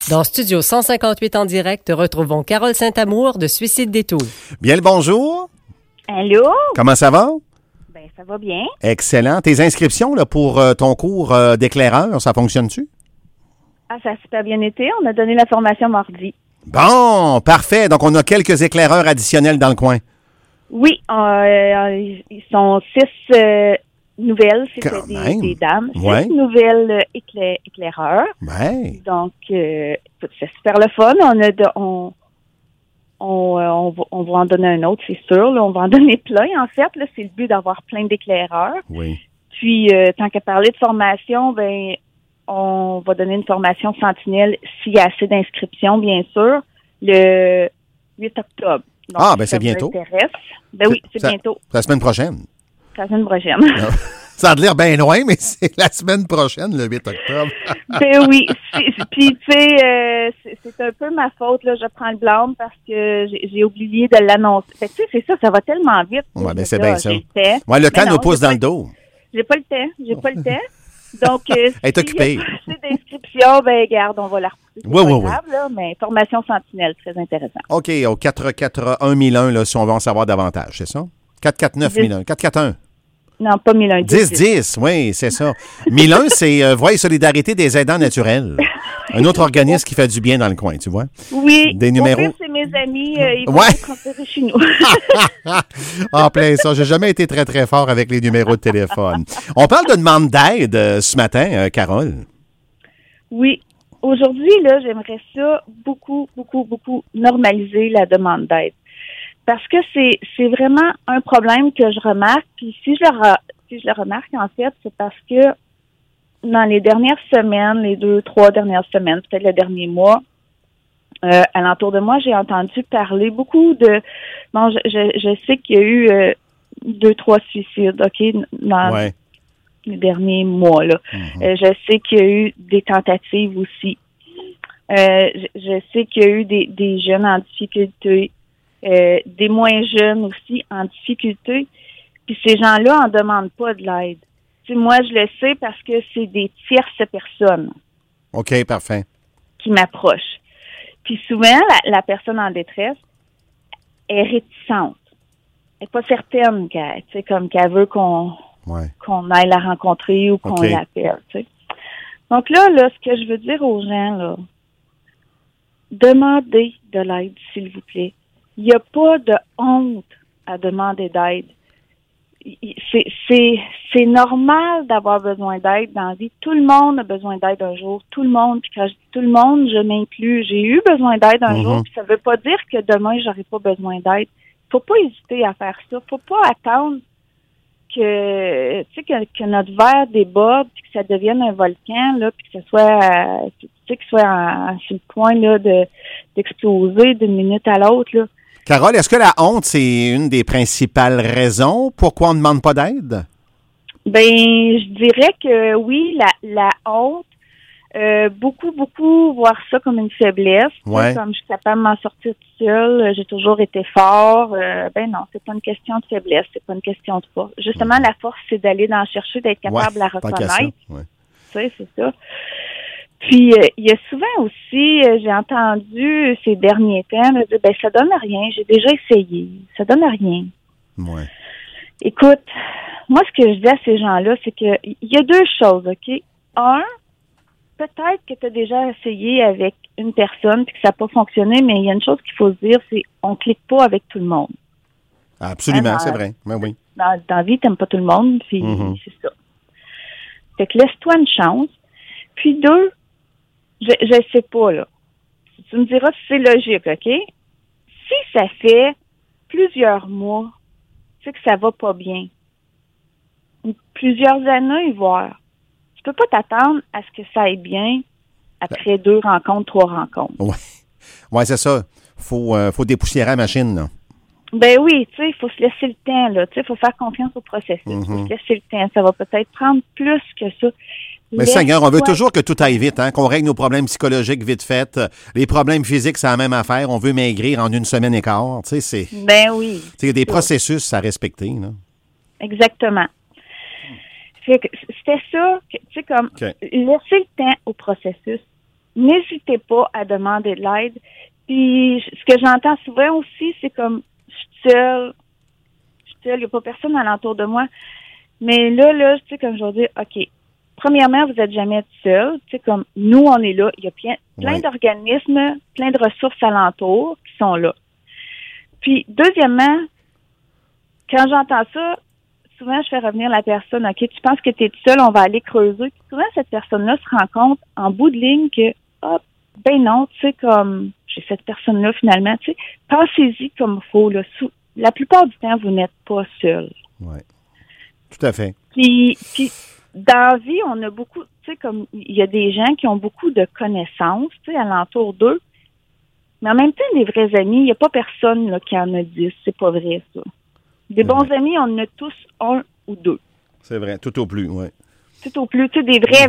Dans Studio 158 en direct, retrouvons Carole Saint-Amour de Suicide Détour. Bien le bonjour. Allô? Comment ça va? Ben, ça va bien. Excellent. Tes inscriptions là, pour ton cours d'éclaireur, ça fonctionne-tu? Ah, ça a super bien été. On a donné la formation mardi. Bon, parfait. Donc, on a quelques éclaireurs additionnels dans le coin. Oui, ils sont 6 nouvelles. Quand C'était même. des dames. 6 Ouais. nouvelles éclaireurs. Ouais. Donc, c'est super le fun. On va en donner un autre, c'est sûr. Là, on va en donner plein, en fait. Là, c'est le but d'avoir plein d'éclaireurs. Oui. Puis, tant qu'à parler de formation, ben, on va donner une formation sentinelle s'il y a assez d'inscriptions, bien sûr, le 8 octobre. Donc, Ah, ben si c'est ça vous bientôt. intéresse, ben oui, c'est bientôt. C'est la semaine prochaine. C'est la semaine prochaine. Ça a l'air bien loin, mais c'est la semaine prochaine, le 8 octobre. Ben oui. Puis, tu sais, c'est un peu ma faute, là. Je prends le blâme parce que j'ai oublié de l'annoncer. Fait que, tu sais, c'est ça va tellement vite. Ouais, ben c'est bien ça. J'ai le temps. Ouais, le temps Mais non, nous pousse j'ai dans pas- le dos. J'ai pas le temps. Donc, Elle est s'il occupée. y a assez d'inscriptions, ben garde, on va la repousser. Oui, oui, oui. Là, mais formation sentinelle, très intéressant. OK, au 441 1001, là, si on veut en savoir davantage, c'est ça? 449 1001. 441. Non, pas 1001. 10-10, oui, c'est ça. 1001, c'est Voix et solidarité des aidants naturels. Un autre organisme qui fait du bien dans le coin, tu vois? Oui. Des numéros. Au pire, c'est mes amis, ils vont Ouais. les transférer chez nous. En plein ça. J'ai jamais été très, très fort avec les numéros de téléphone. On parle de demande d'aide ce matin, Carole. Oui. Aujourd'hui, là, j'aimerais ça beaucoup normaliser la demande d'aide. Parce que c'est vraiment un problème que je remarque. Puis si je le remarque, en fait, c'est parce que dans les dernières semaines, les 2-3 dernières semaines, peut-être le dernier mois, alentour de moi, j'ai entendu parler beaucoup de... Bon, je sais qu'il y a eu 2-3 suicides, OK, dans Ouais. les derniers mois, là. Je sais qu'il y a eu des tentatives aussi. Je sais qu'il y a eu des jeunes en difficulté, des moins jeunes aussi en difficulté. Puis ces gens-là en demandent pas de l'aide. Tu sais, moi, je le sais parce que c'est des tierces personnes OK, parfait. qui m'approchent. Puis souvent, la personne en détresse est réticente. Elle n'est pas certaine qu'elle veut qu'on aille la rencontrer ou qu'on OK. l'appelle. Tu sais. Donc là, ce que je veux dire aux gens, là, demandez de l'aide, s'il vous plaît. Il n'y a pas de honte à demander d'aide. C'est normal d'avoir besoin d'aide dans la vie. Tout le monde a besoin d'aide un jour. Tout le monde. Puis quand je dis tout le monde, je m'inclus. J'ai eu besoin d'aide un jour. Puis ça veut pas dire que demain, j'aurai pas besoin d'aide. Faut pas hésiter à faire ça. Faut pas attendre que, tu sais, que notre verre déborde puis que ça devienne un volcan, là, puis que ça soit, tu sais, qu'il soit sur le point, là, d'exploser d'une minute à l'autre, là. Carole, est-ce que la honte, c'est une des principales raisons pourquoi on ne demande pas d'aide? Ben, je dirais que oui, la honte, beaucoup voir ça comme une faiblesse. Ouais. Comme je suis capable de m'en sortir toute seule, j'ai toujours été fort. Ben non, c'est pas une question de faiblesse, c'est pas une question de force. Justement, la force, c'est d'aller d'en chercher, d'être capable de la tant qu'à ça, reconnaître. ouais. Tu sais, c'est ça. Puis, il y a souvent aussi, j'ai entendu ces derniers temps, là, dire, ben, ça donne rien, j'ai déjà essayé, ça donne rien. Ouais. Écoute, moi, ce que je dis à ces gens-là, c'est que il y a deux choses, OK? Un, peut-être que tu as déjà essayé avec une personne puis que ça n'a pas fonctionné, mais il y a une chose qu'il faut se dire, c'est on clique pas avec tout le monde. Absolument, Ah, c'est vrai. Ben oui. Dans la vie, t'aimes pas tout le monde, puis c'est ça. Fait que laisse-toi une chance. Puis deux, je sais pas, là. Tu me diras si c'est logique, OK? Si ça fait plusieurs mois, tu sais que ça va pas bien, ou plusieurs années, voire, tu peux pas t'attendre à ce que ça aille bien après 2 rencontres, 3 rencontres. Ouais, c'est ça. Faut dépoussiérer la machine, là. Ben oui, tu sais, il faut se laisser le temps, là. Tu sais, il faut faire confiance au processus. Il faut se laisser le temps. Ça va peut-être prendre plus que ça. Mais Seigneur, on veut toujours que tout aille vite, hein, qu'on règle nos problèmes psychologiques vite fait. Les problèmes physiques, c'est la même affaire. On veut maigrir en 1 semaine et quart. Tu sais, c'est... Ben oui. Il y a des processus à respecter, là. Exactement. Fait que c'était ça, tu sais, comme laisser le temps au processus. n'hésitez pas à demander de l'aide. Puis, ce que j'entends souvent aussi, c'est comme, je suis seule, il n'y a pas personne alentour de moi. Mais là, tu sais, comme je vais dire, OK, premièrement, vous n'êtes jamais seul. Tu sais, comme nous, on est là. Il y a plein d'organismes, plein de ressources alentours qui sont là. Puis, deuxièmement, quand j'entends ça, souvent, je fais revenir la personne. OK, tu penses que tu es seul, on va aller creuser. Puis souvent, cette personne-là se rend compte en bout de ligne que, ben non, tu sais, comme, j'ai cette personne-là finalement, tu sais, pensez-y comme il faut. Là. La plupart du temps, vous n'êtes pas seul. Oui, tout à fait. Puis dans la vie, on a beaucoup, tu sais, comme, il y a des gens qui ont beaucoup de connaissances, tu sais, alentour d'eux. Mais en même temps, des vrais amis, il n'y a pas personne là, qui en a 10. C'est pas vrai, ça. Des bons amis, on en a tous un ou deux. C'est vrai, tout au plus, oui. Tout au plus, tu sais, des vrais.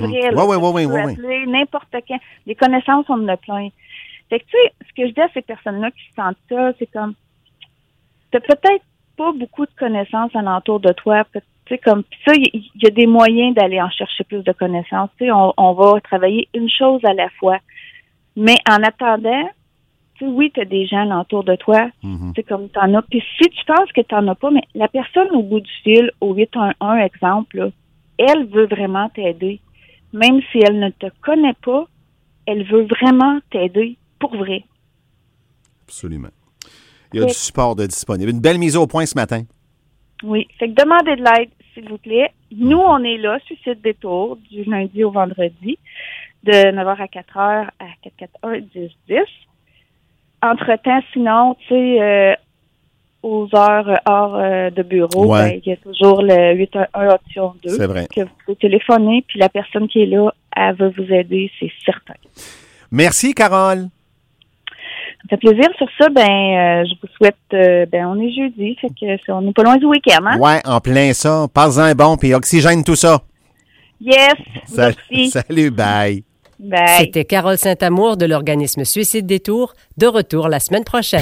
Oui. N'importe quand. Des connaissances, on en a plein. Fait que, tu sais, ce que je dis à ces personnes-là qui se sentent ça, c'est comme, t'as peut-être pas beaucoup de connaissances alentour de toi. Tu sais, comme, ça, il y a des moyens d'aller en chercher plus de connaissances. Tu sais, on va travailler une chose à la fois. Mais en attendant, tu sais, oui, t'as des gens alentour de toi. C'est comme t'en as. Puis si tu penses que t'en as pas, mais la personne au bout du fil, au 811, exemple, là, elle veut vraiment t'aider. Même si elle ne te connaît pas, elle veut vraiment t'aider pour vrai. Absolument. Il y a du support de disponible. Une belle mise au point ce matin. Oui. Fait que demandez de l'aide, s'il vous plaît. Nous, on est là, Suicide Détour, du lundi au vendredi, de 9h à 4h à 441-1010. Entre-temps, sinon, tu sais, aux heures hors de bureau, il y a toujours le 811 option 2. C'est vrai. Que vous pouvez téléphoner, puis la personne qui est là, elle va vous aider, c'est certain. Merci, Carole. Ça fait plaisir. Sur ça, je vous souhaite, on est jeudi, fait que on n'est pas loin du week-end, hein? Ouais, en plein ça. Passe-en un bon, puis oxygène tout ça. Yes, merci. Salut, bye. Bye. C'était Carole Saint-Amour de l'organisme Suicide Détour, de retour la semaine prochaine.